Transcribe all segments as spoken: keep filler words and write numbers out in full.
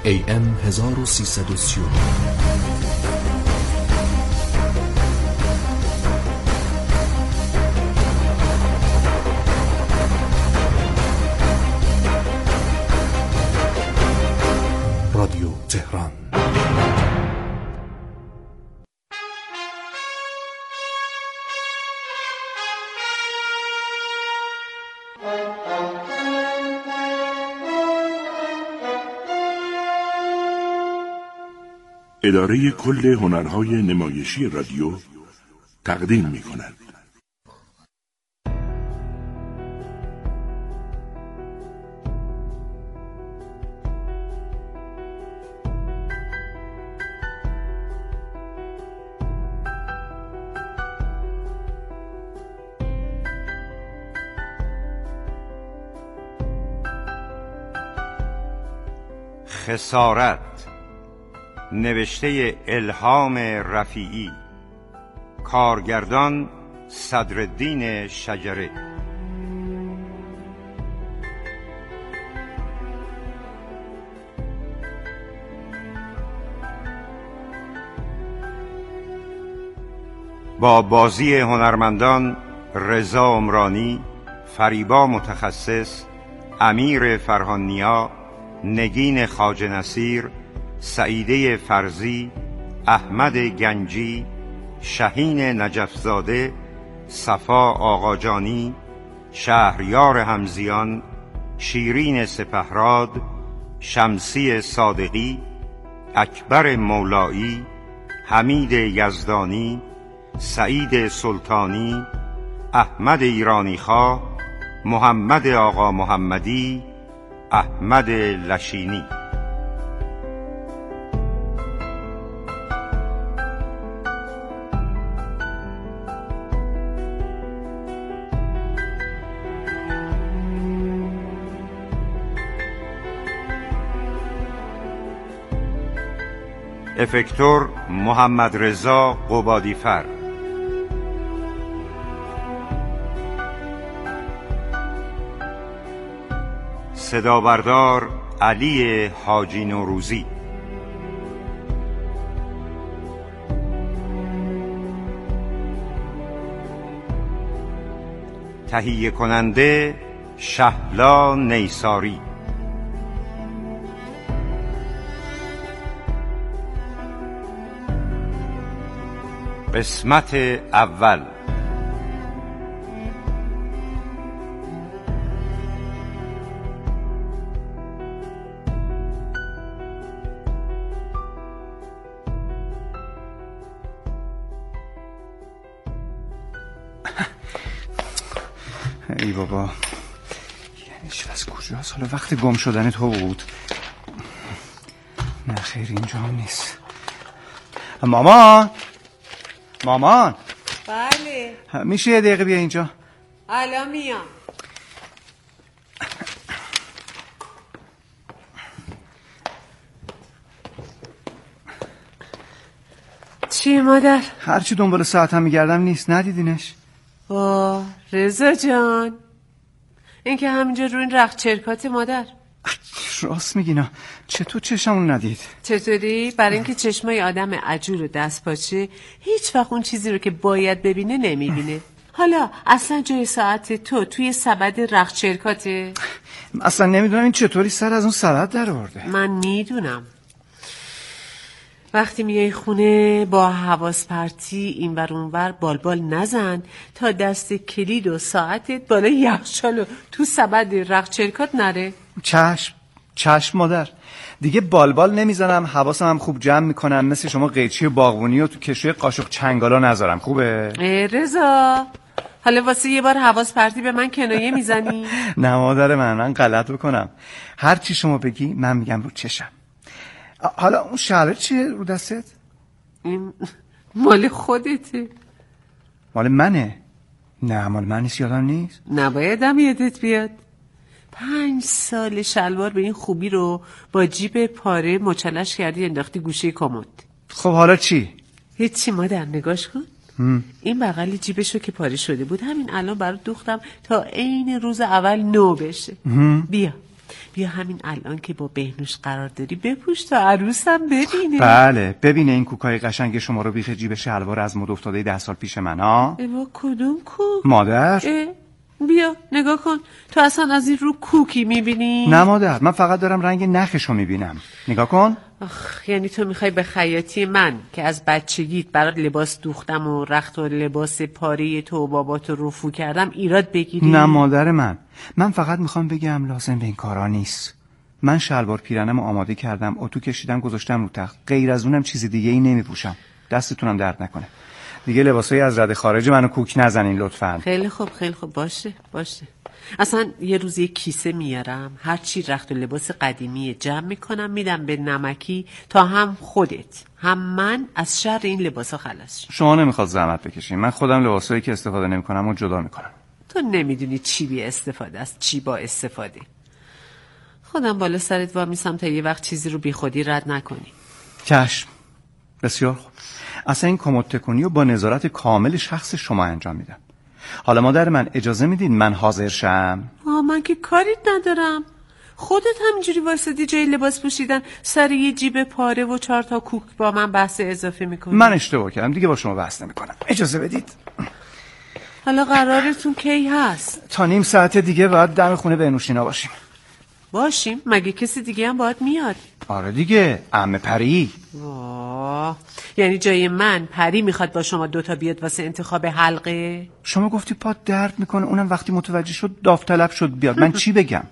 ای ام هزار و سیصد و سی و دو. رادیو تهران. اداره کل هنرهای نمایشی رادیو تقدیم می کند. خسارت، نوشته الهام رفیعی، کارگردان صدرالدین شجره. با بازی هنرمندان رضا عمرانی، فریبا متخصص، امیر فرهانیا، نگین خواجه نصیر، سعیده فرزی، احمد گنجی، شهین نجفزاده، صفا آقاجانی، شهریار همزیان، شیرین سپهراد، شمسی صادقی، اکبر مولایی، حمید یزدانی، سعید سلطانی، احمد ایرانیخواه، محمد آقا محمدی، احمد لشینی. افکتور محمد رضا قبادیفر. صدابردار علی حاجی نوروزی. تهیه کننده شهلا نیساری. قسمت اول. ای بابا، یعنی چی؟ از کجاست؟ حالا وقت گم شدن تو بود. نه خیر، اینجا هم نیست. مامان مامان. بله. میشه یه دقیقه بیا اینجا؟ الان میام. چیه مادر؟ هرچی دنبال ساعتم میگردم نیست. ندیدینش؟ آه رضا جان، این که همینجا رو این رخت چرکات مادر. راست میگینا. چطور چشمون ندید؟ چطوری؟ برای اینکه چشمای آدم عجول و دست پاچه هیچ وقت اون چیزی رو که باید ببینه نمیبینه. حالا اصلا جای ساعت تو توی سبد رخت چرکاته؟ اصلا نمیدونم این چطوری سر از اون سبد در آورده. من میدونم. وقتی میای خونه با حواس پرتی این ور اون ور بالبال نزن تا دست کلید و ساعتت بالا یخچال و تو سبد رخت چرکات نره. چشم چشم مادر. دیگه بالبال نمیزنم، حواسم هم خوب جمع میکنم، مثل شما قیچی باغبونی و تو کشوی قاشق چنگالا نذارم. خوبه؟ ای رضا، حالا واسه یه بار حواس پرتی به من کنایه میزنی؟ نه مادر من، من غلط بکنم. هر چی شما بگی من میگم رو چشم. حالا اون شلوار چیه رو دستت؟ این مال خودته. مال منه؟ نه مال من نیست، یادم نیست. نبایدم یادت بیاد. پنج سال شلوار به این خوبی رو با جیب پاره مچلش کردی انداختی گوشه کمد. خب حالا چی؟ هیچی مادر، نگاش کن. هم. این بغل جیبشو که پاره شده بود همین الان برات دوختم تا عین روز اول نو بشه. هم. بیا بیا همین الان که با بهنوش قرار داری بپوش تا عروسم ببینه. بله ببینه این کوکای قشنگ شما رو بیخ جیب شلوار از مد افتاده ده سال پیش من ها. اوا کدوم کو؟ مادر اه، بیا نگاه کن، تو اصلا از این رو کوکی میبینی؟ نه مادر، من فقط دارم رنگ نخشو میبینم. نگاه کن. آخ، یعنی تو میخوای به خیاطی من که از بچگیت برات لباس دوختم و رخت و لباس پاره تو و باباتو رفو کردم ایراد بگیری؟ نه مادر من، من فقط میخوام بگم لازم به این کارا نیست. من شلوار پیرنم آماده کردم، اتو کشیدم گذاشتم رو تخت، غیر از اونم چیز دیگه ای نمیپوشم. دستتونم درد نکنه. دیگه لباسای از رده خارج منو کوک نزنین لطفاً. خیلی خوب خیلی خوب، باشه باشه. اصلا یه روز یه کیسه میارم، هر چی رخت و لباس قدیمی جمع میکنم میدم به نمکی تا هم خودت هم من از شر این لباسا خلاص شیم. شما نمیخواد زحمت بکشین، من خودم لباسایی که استفاده نمیکنم و جدا میکنم. تو نمیدونی چی بی استفاده است چی با استفاده. خودم بالا سرت وامیسم تا یه وقت چیزی رو بی خودی رد نکنی. چشم، بسیار خوب. اصلا این کمد تکونی رو با نظارت کامل شخص شما انجام میدم. حالا مادر من اجازه میدین من حاضر شم؟ آه من که کاریت ندارم. خودت همینجوری واسدی جای لباس پوشیدن سر یه جیب پاره و چهار تا کوک با من بحث اضافه میکنی. من اشتباه کردم، دیگه با شما بحث نمیکنم. اجازه بدید. حالا قرارتون کی هست؟ تا نیم ساعت دیگه باید دم خونه بهنوشینا باشیم. باشیم؟ مگه کسی دیگه هم باید میاد؟ آره دیگه، عمه پری. واه، یعنی جای من پری میخواد با شما دوتا بیاد واسه انتخاب حلقه؟ شما گفتی پات درد میکنه، اونم وقتی متوجه شد داوطلب شد بیاد. من چی بگم؟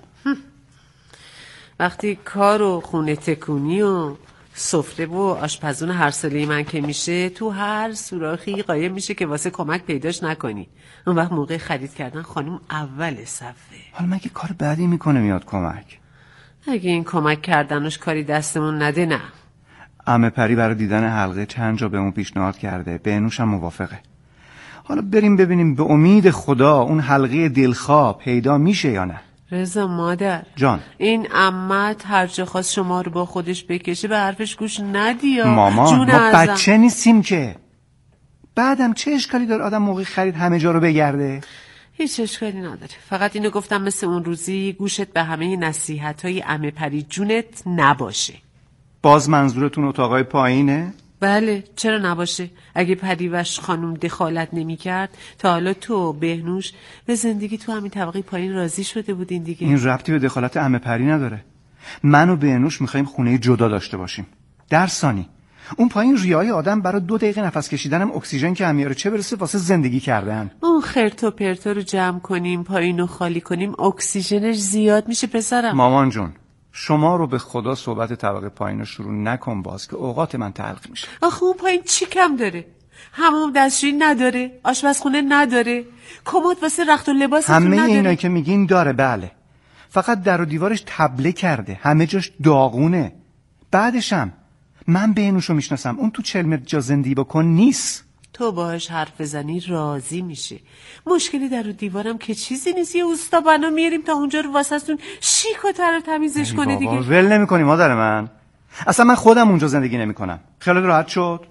وقتی کار و خونه تکونی و سفره و آشپزون هر ساله من که میشه، تو هر سوراخی قایم میشه که واسه کمک پیداش نکنی. اون وقت موقع خرید کردن خانم اول صفه. حالا مگه کار بعدی میکنه میاد کمک؟ اگه این کمک کردنش کاری دستمون نده نه. عمه پری برای دیدن حلقه چند جا بهمون پیشنهاد کرده، بهنوش هم موافقه. حالا بریم ببینیم به امید خدا اون حلقه دلخواه پیدا میشه یا نه. رضا مادر جان، این عمت هر جا خواست شما رو با خودش بکشه به حرفش گوش ندی. مامان جون ما ازم. بچه نیستیم که. بعدم چه اشکالی داره آدم موقع خرید همه جا رو بگرده؟ هیچ اشکالی نداره. فقط اینو گفتم مثل اون روزی گوشت به همه نصیحت‌های عمه پری جونت نباشه. باز منظورتون اتاقای پایینه؟ بله، چرا نباشه؟ اگه پریوش خانم دخالت نمی کرد تا حالا تو بهنوش به زندگی تو همین طبقه پایین راضی شده بودین دیگه. این ربطی به دخالت عمه پری نداره. من و بهنوش میخوایم خونه جدا داشته باشیم. در ثانی اون پایین ریای آدم برای دو دقیقه نفس کشیدنم اکسیژن که میاره، چه برسه واسه زندگی کردن. اون خرت و پرتا رو جمع کنیم پایینو خالی کنیم اکسیژنش زیاد میشه پسرم. مامان جون شما رو به خدا صحبت طبقه پایین رو شروع نکن باز که اوقات من تلخ میشه. آخه اون پایین چی کم داره؟ حمام دستشویی نداره، آشپزخونه نداره، کمد واسه رخت و لباستون همه نداره. اینایی که میگین داره، بله. فقط در و دیوارش تبله کرده، همه جاش داغونه. بعدشم من بهنوشو میشناسم، اون تو چل متر جا زندگی بکن نیست. تو باهاش حرف بزنی راضی میشه. مشکلی در و دیوارم که چیزی نیست، یه اوستا بنا میاریم تا اونجا رو واسهتون شیک و تر و تمیزش کنه دیگه. ول نمی‌کنی مادر من. اصلا من خودم اونجا زندگی نمی‌کنم. خیالت راحت شد؟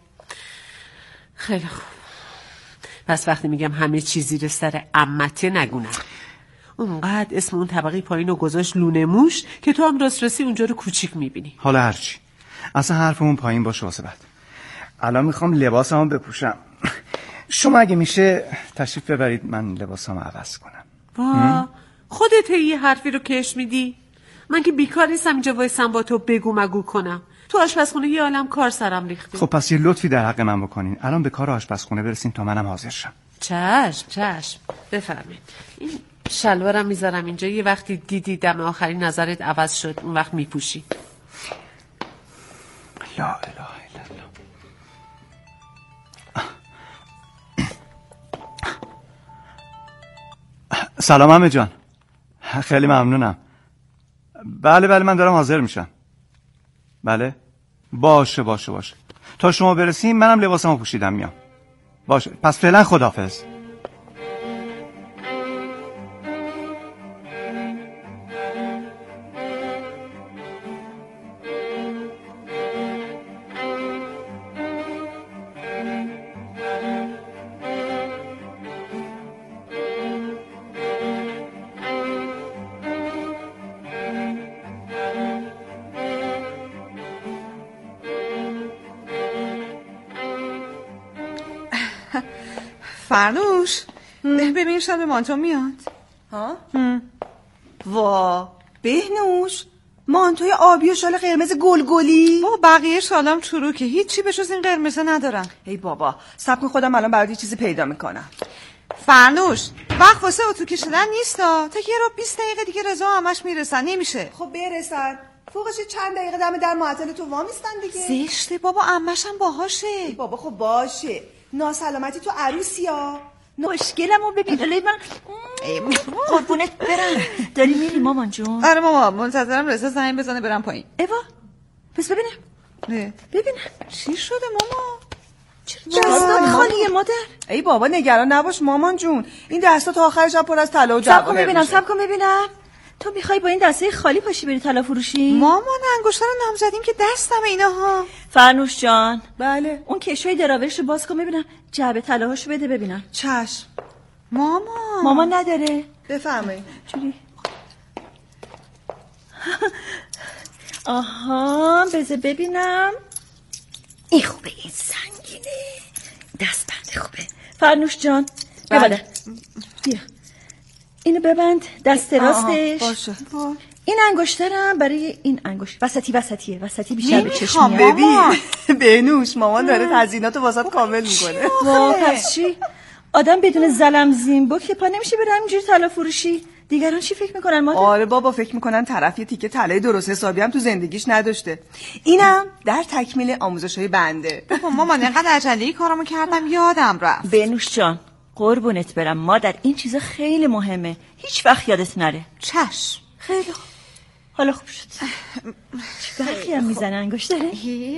خیلی خوب. پس وقتی میگم همه چیزی رو سر عمته نگونم. اونقدر اسم اون طبقه پایین رو گذاشت لونه موش که تو هم راست راستی اونجا رو کوچیک میبینی. حالا هرچی. اصلا حرفمون پایین باشه واسه بعد. الان میخوام لباسمو بپوشم. شما اگه میشه تشریف ببرید من لباسمو عوض کنم. وا خودت یه حرفی رو کش میدی؟ من که بیکار نیستم اینجا وایسم با تو بگو مگو کنم. تو آشپزخونه یه عالم کار سرم ریخته. خب پس یه لطفی در حق من بکنین، الان به کار آشپزخونه برسین تا منم حاضر شم. چشم چشم بفرمایید. این شلوارم میذارم اینجا، یه وقتی دیدی دم آخری نظرت عوض شد اون وقت میپوشی. لا اله الا الله. سلام عمه جان. خیلی ممنونم. بله بله من دارم حاضر میشم. بله باشه باشه باشه تا شما برسیم منم لباسمو پوشیدم میام. باشه پس فعلا خداحافظ. فرنوش ببین شب مانتو میاد. ها؟ وا بهنوش، مانتوی آبی و شال قرمز گلگلی. با بقیه شالام چروکه، هیچی به جز این قرمزه ندارم. ای بابا صبر کن، خودم الان برات چیزی پیدا میکنم. فرنوش وقت واسه اتو کشیدن نیستا، تا یه رو بیست دقیقه دیگه رضا همش میرسن. نمیشه. خب برسن، فوقش چند دقیقه دم در معطل تو وامیستن دیگه. زشته بابا، عمشم باهاشه. ای بابا خب باشه، ناسلامتی تو عروسیا. مشکلمو ببین الهی من قربونت برم. داری میری مامان جون؟ آره ماما، منتظرم رضا زنگ بزنه برم پایین. ایوا پس ببینم نه. ببینم چی شده ماما؟ دستات خالیه مادر. ای بابا نگران نباش مامان جون، این دستا تا آخر شب پر از طلا و جواهر جواهر میشه. ببینم میشه. صبر کن ببینم. تو میخوای با این دسته خالی پاشی بری طلا فروشی؟ مامان انگشتر نام زدیم که دستم اینها. فرنوش جان، بله اون کشوی دراورش رو باز کن ببینم، جعبه طلاهاشو بده ببینم. چشم. مامان مامان نداره؟ بفرمایید. جوری آها بذار ببینم. این خوبه، این سنگینه، دست بنده خوبه. فرنوش جان ببنده، بیا اینو ببند دست راستش. باشه. این انگشترم برای این انگشت وسطی وسطیه، وسطی بیشتر به چشم میاد. ببین بهنوش مامان داره تزییناتو واسط کامل میکنه. وا پس چی؟ آدم بدون زلم زیمبو که پا نمیشه بره همینجوری طلا فروشی. دیگران چی فکر میکنن مادر؟ آره بابا فکر میکنن طرف یه تیکه طلای درست حسابی هم تو زندگیش نداشته. اینم در تکمیل آموزش‌های بنده. بابا مامان اینقدر عجله‌ای کارامو کردم یادم رفت. بنوش جان قربونت برم مادر، این چیزا خیلی مهمه، هیچ وقت یادت نره. چشم. خیلی خوب، حالا خوب شد. چه برخی هم میزنه انگشتره.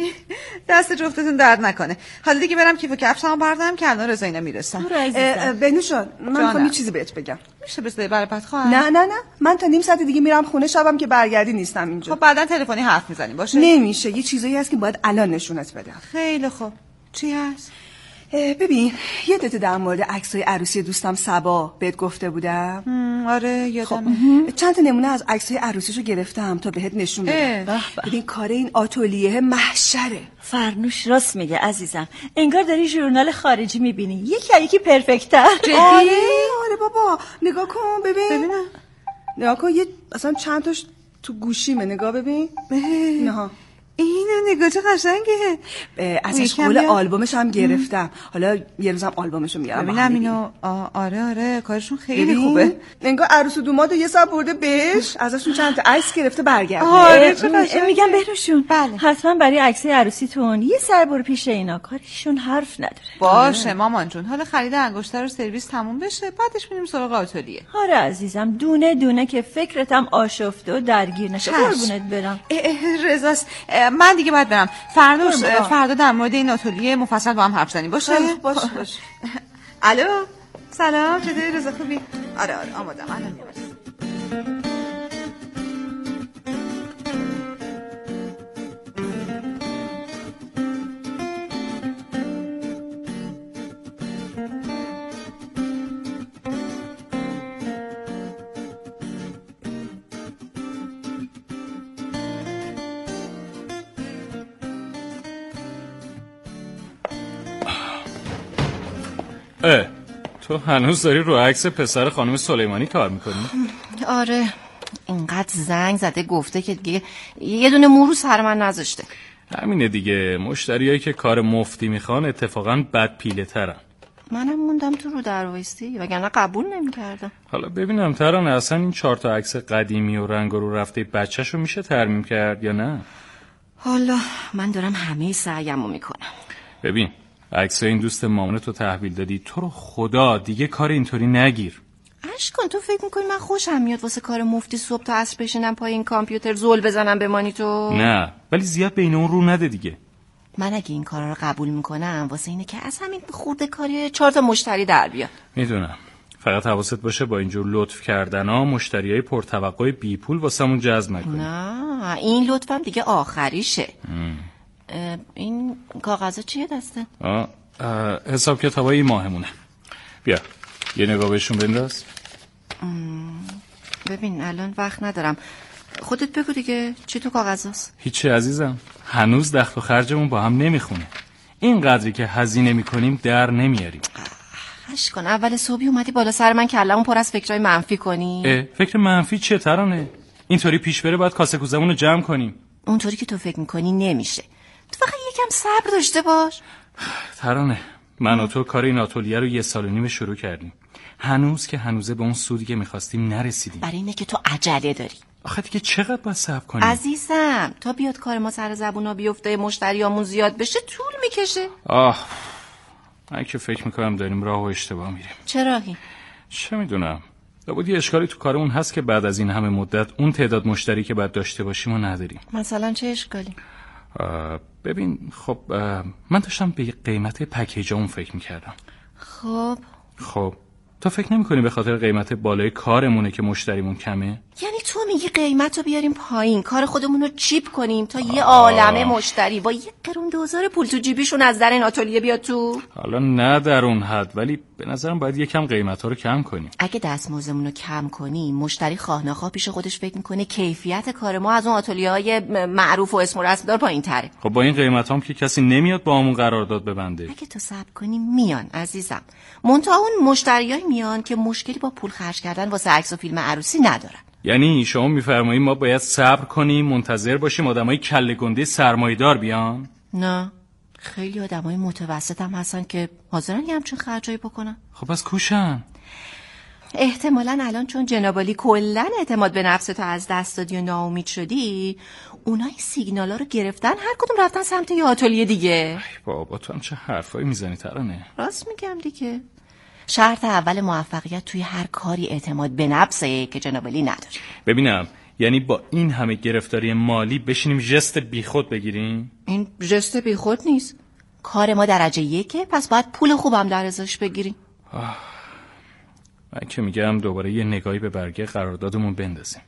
دست جفتتون درد نکنه. حالا دیگه برم کیف و کفشمو بردارم که الان رضا اینا میرسن. برو عزیزم. بهنوش من میخوام یه چیزی بهت بگم. میشه بذاری برای بعد خواهر؟ نه نه نه من تا نیم ساعت دیگه میرم خونه، شبم که برگردی نیستم اینجا. خب بعدن تلفنی حرف میزنیم باشه؟ نمیشه، یه چیزایی هست که باید الان نشونت بدم. خیلی خوب. چی هست؟ ببین یادت در مورد عکسای عروسی دوستم صبا بهت گفته بودم؟ آره یادمه. خب چند تا نمونه از عکسای عروسیشو گرفتم تا بهت نشون بدم. ببین کار این آتلیه محشره. فرنوش راست میگه عزیزم، انگار داری ژورنال خارجی میبینی، یکی یکی پرفکت‌تر. جدی؟ آره آره بابا نگاه کن ببین. ببینم. نگاه کن یه اصلا چند تاش تو گوشیمه، نگاه ببین. نه اینو نگاه چه قشنگه. ازش قول آلبومش هم گرفتم. حالا یه روزم آلبومشو میارم. ببینم اینو. آره آره کارشون خیلی ببین. خوبه. انگار عروس و دوماد یه سب برده بهش، ازشون چند تا عکس گرفته برگرده. آره چه قشنگه. میگم بهروشون بله. حتما برای عکسای عروسیتون یه سر برو پیش اینا، کارشون حرف نداره. باشه مامان جون، حالا خرید انگشتر و سرویس تموم بشه بعدش میریم سراغ آتلیه. آره عزیزم، دونه دونه که فکرتم آشفته و درگیر نشه. قربونت برم. رضاست. من دیگه باید برم. فرنوش فردا در مورد این آتلیه مفصل با هم حرف زنیم باشه؟ باشه باشه. الو سلام، چطوری رضا خوبی؟ آره آره آمادم الان میرسم. اه تو هنوز داری رو عکس پسر خانم سلیمانی کار میکنی؟ آره اینقدر زنگ زده گفته که دیگه یه دونه مو رو سر من نذاشته. همینه دیگه، مشتریایی که کار مفتی میخوان اتفاقا بد پیله ترن. منم موندم تو رو در وایستی وگرنه قبول نمیکردم. حالا ببینم ترانه اصلا این چهار تا عکس قدیمی و رنگ رو رفته بچه‌شو میشه ترمیم کرد یا نه؟ حالا من دارم همه سعیمو میکنم. ببین عکس این دوست مامانت رو تحویل دادی، تو رو خدا دیگه کار اینطوری نگیر. عشق کن، تو فکر میکنی من خوشم میاد واسه کار مفتی صبح تا عصر بشینم پای این کامپیوتر زل بزنم به مانیتور؟ نه ولی زیاد بین اون رو نده دیگه. من اگه این کارا رو قبول میکنم واسه اینه که از همین خورده کاری چهار تا مشتری در بیاد. میدونم، فقط حواست باشه با اینجور لطف کردنا مشتریای پرتوقع بی پول واسمون جذب نکنی. نه این لطفم دیگه آخریشه. این کاغذا چیه دسته؟ آه حساب کتابای این ماهمونه. بیا یه نگاه بهشون بنداز. ببین الان وقت ندارم، خودت بگو دیگه چی تو کاغذاست؟ هیچی عزیزم، هنوز دخل و خرجمون با هم نمیخونه. این قدری که هزینه میکنیم در نمیاریم. اش کن اول صبحی اومدی بالا سر من کلمون پر از فکرای منفی کنی. فکر منفی چیه ترانه؟ اینطوری پیش بره باید کاسه کوزمون رو جمع کنیم. اونطوری که تو فکر میکنی نمیشه. تو فقط یکم صبر داشته باش. ترانه من و تو کار این آتلیه رو یه سال و نیم شروع کردیم. هنوز که هنوزه به اون سودی که میخواستیم نرسیدیم. برای اینه که تو عجله داری. آخه دیگه چقدر باید صبر کنیم؟ عزیزم تا بیاد کار ما سر زبونا بیفته مشتریامون زیاد بشه طول میکشه. آه من که فکر میکنم داریم راه و اشتباه میریم. چه راهی؟ چه میدونم. لابد یه اشکالی تو کارمون هست که بعد از این همه مدت اون تعداد مشتری که باید داشته باشیم و نداریم. مثلا چه اشکالی؟ ببین خب من داشتم به قیمت پکیج اون فکر میکردم. خب خب تو فکر نمی کنی به خاطر قیمت بالای کارمونه که مشتریمون کمه؟ یعنی تو میگی قیمت رو بیاریم پایین، کار خودمون رو چیپ کنیم تا یه عالمه مشتری با یه قرون دوزار پول تو جیبیشون از در این آتلیه بیاد تو؟ حالا نه در اون حد، ولی به نظرم باید یکم قیمت ها رو کم کنیم. اگه دستمزدمون رو کم کنیم مشتری خواه نخواه پیش خودش فکر میکنه کیفیت کار ما از اون آتلیه های معروف و اسم و رسم دار پایین تره. خب با این قیمت هم که کسی نمیاد با همون قرارداد ببنده. اگه تو صبر کنی میان عزیزم. منتها اون مشتریای میان که مشکلی با پول خرج کردن واسه عکس و فیلم عروسی ندارن. یعنی شما میفرمایید ما باید صبر کنیم، منتظر باشیم آدمای کله گنده سرمایه‌دار بیان؟ نه، خیلی آدمای متوسط هم هستن که حاضرن یه همچین خرجایی بکنن. خب از کوشن؟ احتمالاً الان چون جنابالی کلاً اعتماد به نفس تو از دست دادی و ناامید شدی، اونای سیگنالا رو گرفتن هر کدوم رفتن سمت یه آتلیه دیگه. ای بابا تو هم چه حرفایی میزنی ترانه؟ راست میگم دیگه. شرط اول موفقیت توی هر کاری اعتماد به نفسه که جنابالی نداری. ببینم یعنی با این همه گرفتاری مالی بشینیم ژست بیخود بگیریم؟ این ژست بیخود نیست. کار ما درجه یکه، پس باید پول خوبم در ازاش بگیریم. آه. من که میگم دوباره یه نگاهی به برگه قراردادمون بندازیم.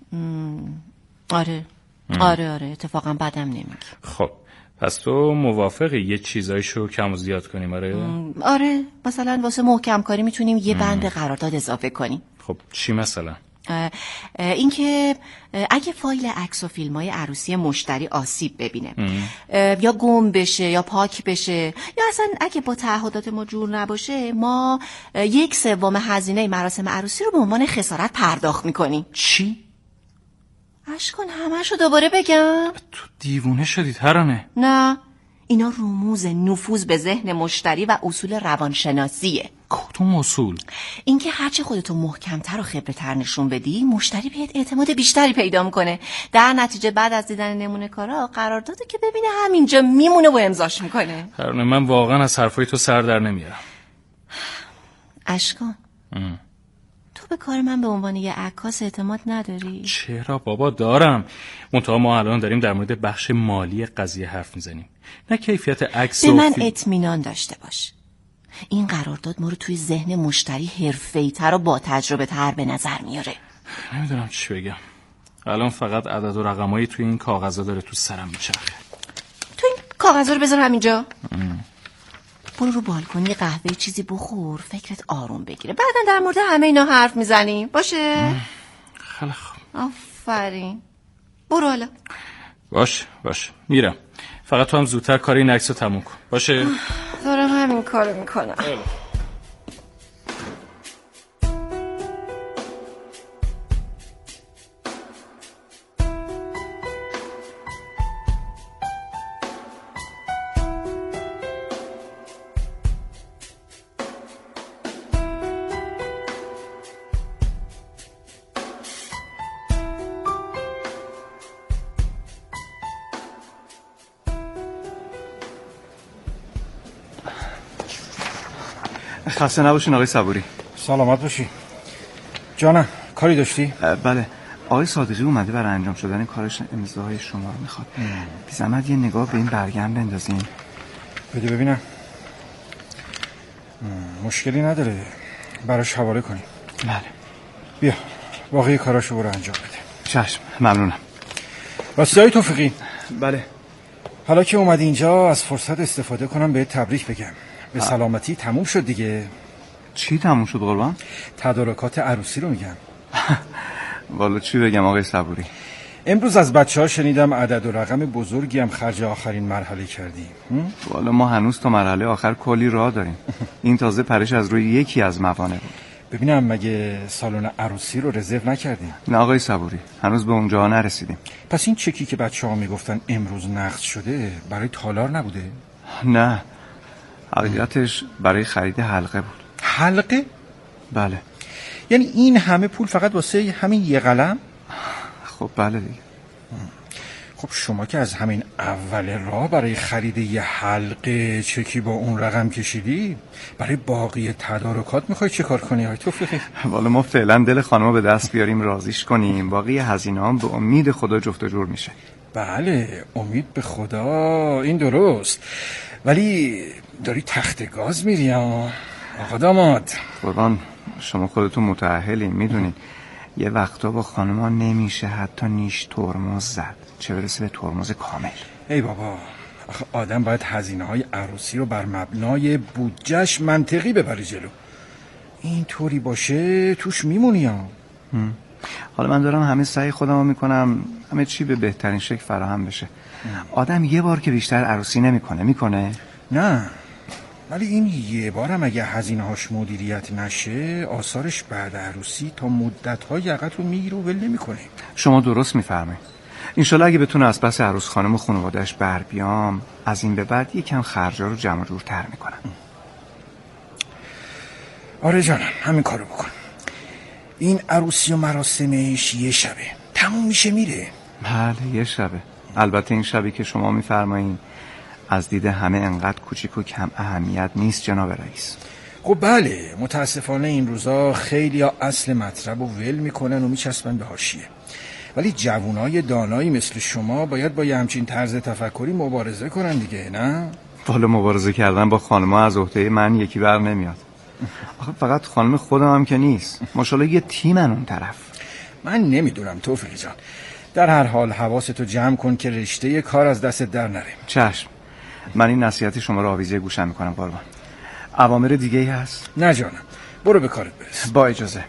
آره ام. آره آره اتفاقا بدم نمیگی. خب پس تو موافقی یه چیزایشو کم و زیاد کنیم؟ آره آره مثلا واسه محکم کاری میتونیم یه بند به قرارداد اضافه کنیم. خب چی مثلا؟ اینکه اگه فایل عکس و فیلمای عروسی مشتری آسیب ببینه یا گم بشه یا پاک بشه یا اصلا اگه با تعهدات ما جور نباشه، ما یک سوم هزینه مراسم عروسی رو به عنوان خسارت پرداخت میکنیم. چی؟ اشکن همشو دوباره بگم؟ تو دیوونه شدی ترانه؟ نه اینا رموز نفوذ به ذهن مشتری و اصول روانشناسیه. کدوم اصول؟ اینکه هرچی خودتو محکمتر و خبره‌تر نشون بدی مشتری بهت اعتماد بیشتری پیدا میکنه. در نتیجه بعد از دیدن نمونه کارا قراردادو که ببینه همینجا میمونه و امضاش میکنه. ترانه من واقعا از حرفای تو سر در نمیارم. اشکان ام. تو به کار من به عنوان یه عکاس اعتماد نداری؟ چرا بابا دارم. منتها ما الان داریم در مورد بخش مالی قضیه حرف میزنیم، نه کیفیت عکس. به من اطمینان داشته باش. این قرارداد ما رو توی ذهن مشتری حرفه‌ای‌تر و با تجربه تر به نظر میاره. نمیدونم چی بگم. الان فقط عدد و رقمایی توی این کاغذا داره تو سرم میچرخه. تو این کاغذا رو بذار همینجا. ام. برو رو بالکن یه قهوه چیزی بخور، فکرت آروم بگیره. بعدا در مورد همه اینا حرف میزنیم. باشه؟ خیلی خوب. آفرین. برو حالا. باش باش میرم. فقط تو هم زودتر کار این عکس رو تموم کن. باشه؟ دارم همین کارو میکنم. خسته نباشین آقای صبوری. سلامت باشی. جانم کاری داشتی؟ بله آقای صادقی اومده برای انجام شدن کارش امضاهای شما رو میخواد. بی زحمت یه نگاه به این برگه هم بندازین. بده ببینم. مشکلی نداره براش حواله کنیم. بله بیا باقی کاراشو برو انجام بده. چشم ممنونم. راستی های توفیقی. بله حالا که اومدی اینجا از فرصت استفاده کنم بهت تبریک بگم. به سلامتی تموم شد دیگه. چی تموم شد قربان؟ تدارکات عروسی رو میگم. والا چی بگم آقای صبوری؟ امروز از بچه ها شنیدم عدد و رقم بزرگی هم خرج آخرین مرحله کردی. والا ما هنوز تا مرحله آخر کلی راه داریم. این تازه پرش از روی یکی از موانع بود. ببینم مگه سالن عروسی رو رزرو نکردیم؟ نه آقای صبوری، هنوز به اونجا نرسیدیم. پس این چکی که بچه ها میگفتن امروز نقد شده برای تالار نبوده؟ نه، حقیقتش برای خرید حلقه بود. حلقه؟ بله. یعنی این همه پول فقط واسه همین یه قلم؟ خب بله دیگه. خب شما که از همین اول راه برای خرید یه حلقه چکی با اون رقم کشیدی، برای باقی تدارکات میخوای چه کار کنی های توفیقی؟ والا ما فعلا دل خانمو به دست بیاریم رازیش کنیم، باقی هزینه هم به امید خدا جفت و جور میشه. بله امید به خدا، این درست، ولی داری تخت گاز میری ها آقا داماد. قربان شما خودتون متأهلین، میدونین یه وقتا با خانم‌ها نمیشه حتی نیش ترمز زد، چه برسه به ترمز کامل. ای بابا آخه آدم باید هزینه های عروسی رو بر مبنای بودجهش منطقی ببری جلو. این طوری باشه توش میمونی ها. حالا من دارم همه سعی خودم رو میکنم همه چی به بهترین شکل فراهم بشه. آدم یه بار که بیشتر عروسی نمیکنه میکنه؟ نه، ولی این یه بارم اگه هزینه هاش مدیریت نشه آثارش بعد عروسی تا مدت ها یقت رو میگیره و ول نمیکنه. شما درست میفرمایید. انشالله اگه بتونه از پس عروس خانم و خانواده‌اش بر بیام، از این به بعد یکم خرجا رو جمع جورتر میکنم. آره جانم همین کارو بکن. این عروسی و مراسمش یه شبه تموم میشه میره. بله یه شبه. البته این شبی که شما میفرمایین از دید همه انقدر کوچیک و کم اهمیت نیست جناب رئیس. خب بله، متاسفانه این روزا خیلی ها اصل مطلب و ول میکنن و میچسبن به حاشیه، ولی جوانای دانایی مثل شما باید با یه همچین طرز تفکری مبارزه کنن دیگه، نه؟ والا مبارزه کردن با خانم‌ها از عهده من یکی بر نمیاد. آخه فقط خانم خودم هم که نیست، ماشاءالله یه تیمن اون طرف. من نمیدونم توفیق جان، در هر حال حواستو جمع کن که رشته کار از دست در نره. چشم، من این نصیحت شما رو آویزه گوشم میکنم قربان. اوامر دیگه ای هست؟ نه جانم، برو به کارت برس. با اجازه.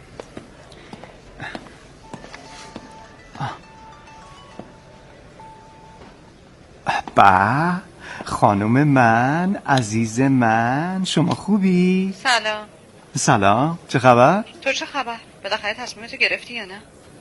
با خانم من، عزیز من، شما خوبی؟ سلام. سلام، چه خبر؟ تو چه خبر؟ بالاخره تصمیمتو گرفتی یا نه؟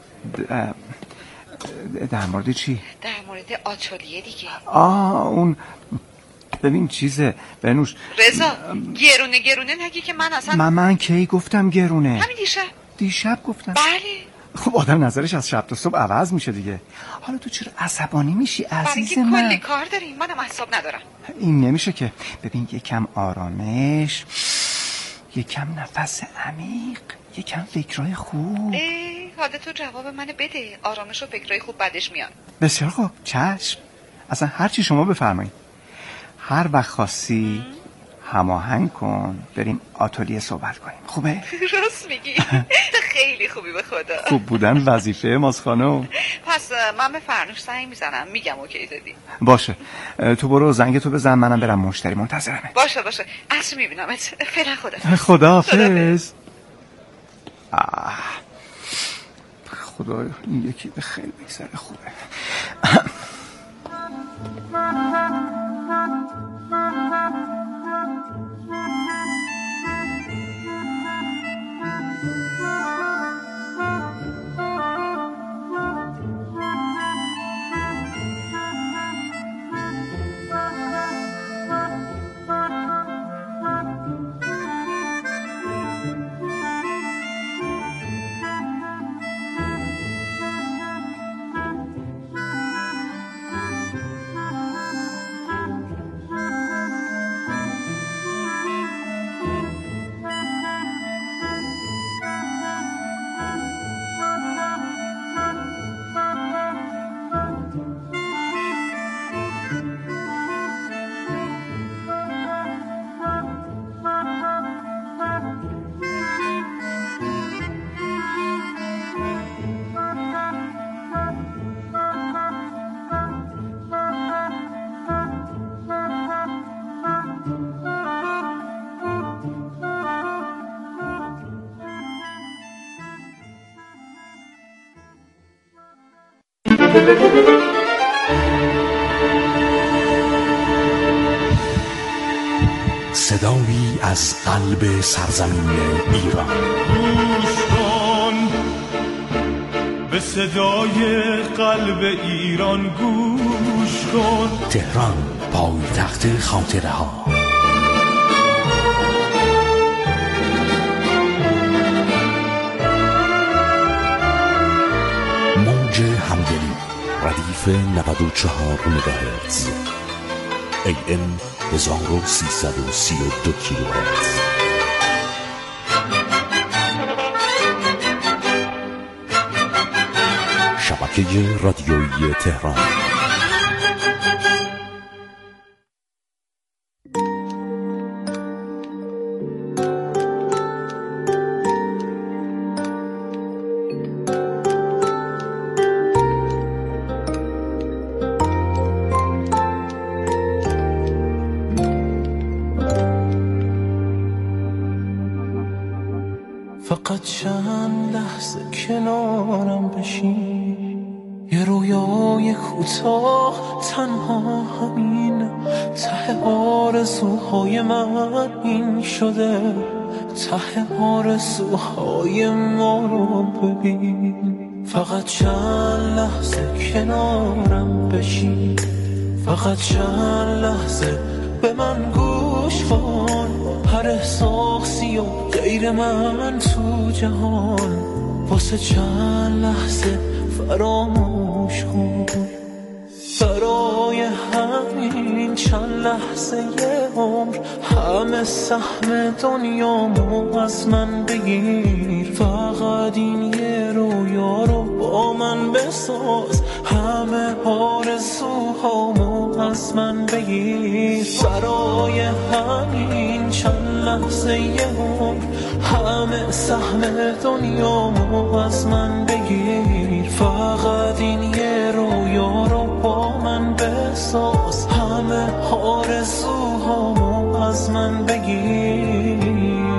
د... در مورد چی؟ در مورد آتلیه دیگه. آه اون ببین چیزه بنوش. رضا گرونه گرونه نگی که من اصلا من من کی گفتم گرونه؟ همین دیشب. دیشب گفتم؟ بله. خب آدم نظرش از شب تا صبح عوض میشه دیگه. حالا تو چرا عصبانی میشی عزیز من؟ برای کلی کار داریم، منم اعصاب ندارم. این نمیشه که. ببین یکم آرامش، یکم نفس عمیق، یکم فکرای خوب. ای حالا تو جواب منو بده، آرامش و فکرای خوب بعدش میاد. بسیار خوب، چشم. اصلا هر چی شما بفرمایید. هر وقت خواستی هماهنگ کن بریم آتلیه صحبت کنیم، خوبه؟ راست میگی. تو خیلی خوبی به خدا. خوب بودن وظیفه ماست خانم. پس من به فرنوش زنگ میزنم میگم اوکی دادی. باشه، تو برو زنگ تو بزن، منم برم مشتری منتظرمه. باشه باشه، عصر میبینمت. فعلا خدا. خداحافظ. آه. خدا این یکی به خیلی بگذره خوبه. صدایی از قلب سرزمین ایران. گوش کن به صدای قلب ایران، گوش کن. تهران، پایتخت خاطره ها. موج همدلی، ردیف نود و چهار مگاهرتز، ای ام هزار و سیصد و سی و دو کیلوهرتز. شبکه رادیویی تهران. فقط چند لحظه کنارم بشین، یه رویای کوتاه تنها همین، ته آرزوهای من این شده، ته آرزوهای ما رو ببین. فقط چند لحظه کنارم بشین، فقط چند لحظه به من گوش کن. هر احساسی و غیر من تو جهان، واسه چند لحظه فراموش کن. برای همین چند لحظه یه عمر، همه سهم دنیامو از من بگیر. فقط این یه رویا رو با من بساز، همه آرزوهامو از من بگیر. برای همین چند لحظه یه عمر، همه سهم دنیامو از من بگیر. فقط این یه رویا رو با من بساز، همه آرزوهامو از من بگیر.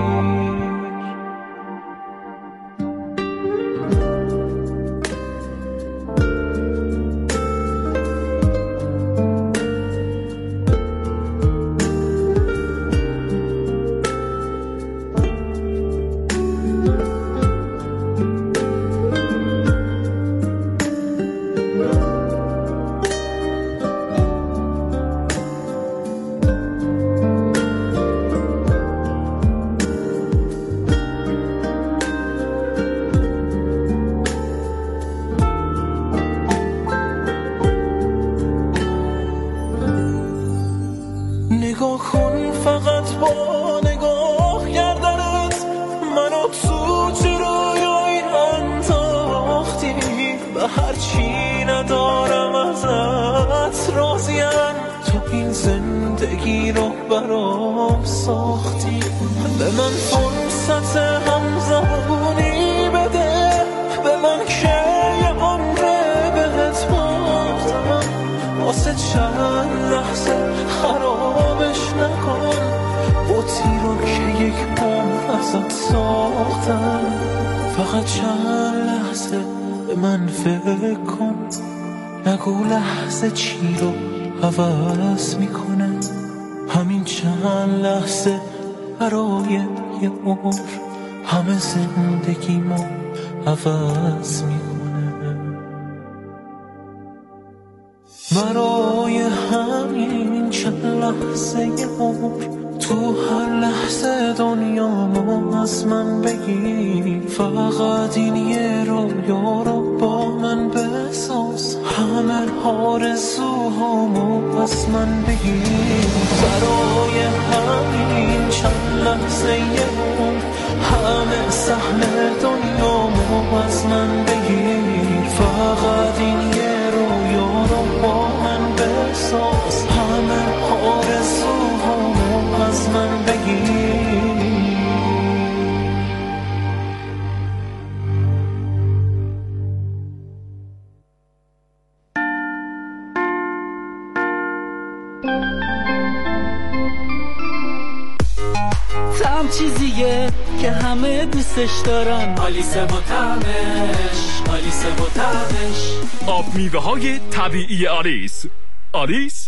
نگاه کن فقط با نگاه کردنت، منو تو جلوی انداختی. به هرچی ندارم ازت راضیم، تو این زندگی رو برام ساختی. به من فرصت همزبونی بده، به من که یه عمره بهت باختم. واسه چند لحظه خرابش نکن، بوتی رو که یک عمر ازت ساختم. فقط چند لحظه به من فکر کن، نگو لحظه چی رو عوض میکنه. همین چند لحظه برای یه عمر، همه زندگیمو عوض میکنه. برای همین چند لحظه یه عمر، تو هر لحظه دنیامو از من بگیر. فقط این یه رویا رو با من بساز، همه آرزوهامو از من بگیر. برای همین چند لحظه یه عمر، همه سهم دنیامو از من بگیر. فقط این یه رویا رو با من بساز، همه آرزوهامو از من بگیر. طعم چیزیه که همه دوستش دارن. آلیسه و طعمش، آلیسه و طعمش. آب میوه های طبیعی آلیس. آلیس